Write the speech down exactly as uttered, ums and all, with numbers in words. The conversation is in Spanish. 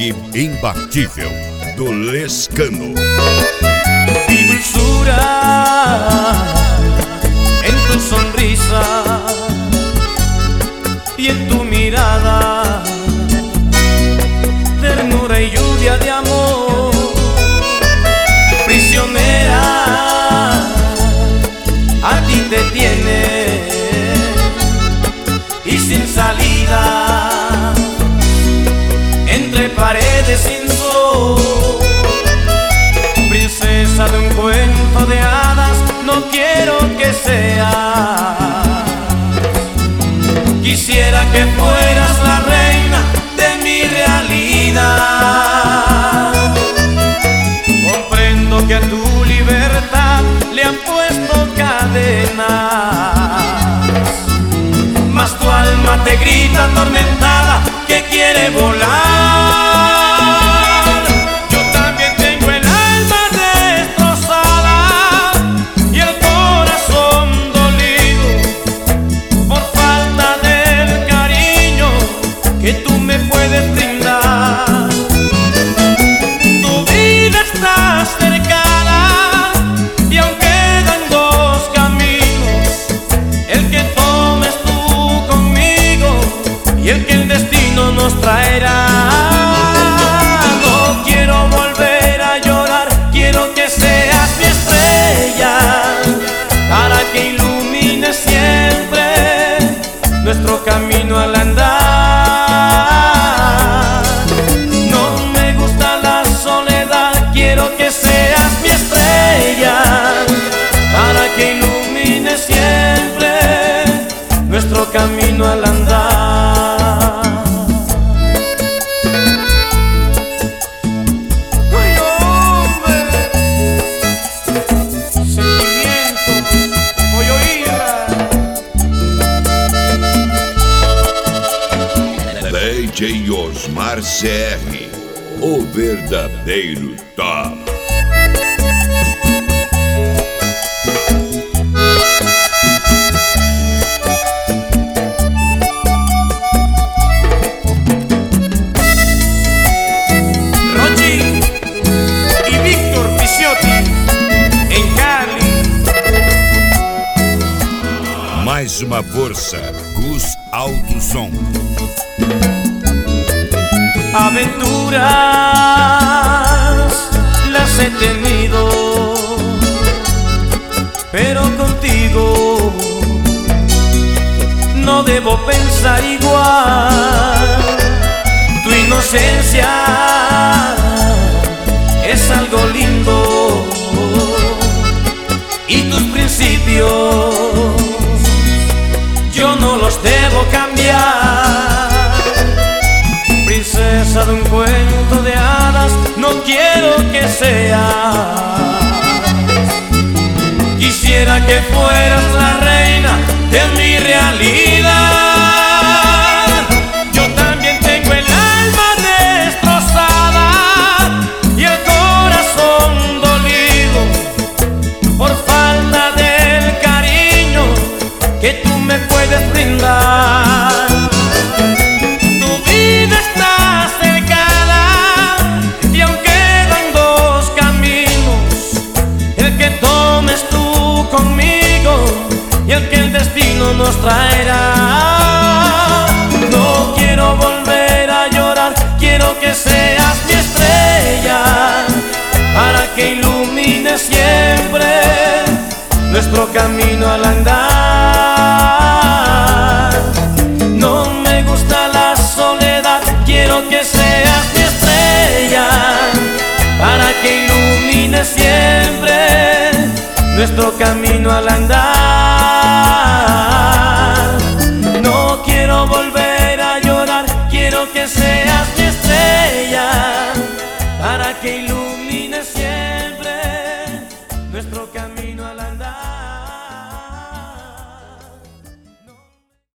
toque imbatível do Lescano. Mi dulzura en tu sonrisa y en tu mirada, ternura y lluvia de amor. Prisionera, a ti te tiene y sin salida, entre paredes sin sol. Princesa de un cuento de hadas, no quiero que seas. Quisiera que fueras la reina de mi realidad. Comprendo que a tu libertad le han puesto cadenas, mas tu alma te grita atormentada que quiere volar. Yo también tengo el alma destrozada y el corazón dolido por falta del cariño que tú me puedes brindar. Tu vida está cercana y aún quedan dos caminos, el que tomes tú conmigo y el que el destino nos traerá. No quiero volver a llorar, quiero que seas mi estrella para que ilumine siempre nuestro camino al andar. No me gusta la soledad, quiero que seas mi estrella para que ilumine siempre nuestro camino al andar. ¡Ay, hombre! Sentimientos, voy a oírla. D J Osmar C R, o verdadeiro top. Rochi y Víctor Picciotti em Cali. Mais uma força, Gus Alto Som. Aventuras las he tenido, pero contigo no debo pensar igual. Tu inocencia es algo lindo y tus principios yo no los debo cambiar. Princesa de un cuento de hadas, no quiero que seas. Quisiera que fueras la reina de mi realidad. Yo también tengo el alma destrozada y el corazón dolido por falta del cariño que tú me puedes brindar. Tu vida está cercana y aún quedan dos caminos, el que tomes tú conmigo y el que el destino nos traerá. No quiero volver a llorar, quiero que seas mi estrella para que ilumine siempre nuestro camino al andar. No me gusta la soledad, quiero que seas mi estrella para que ilumine siempre nuestro camino al andar.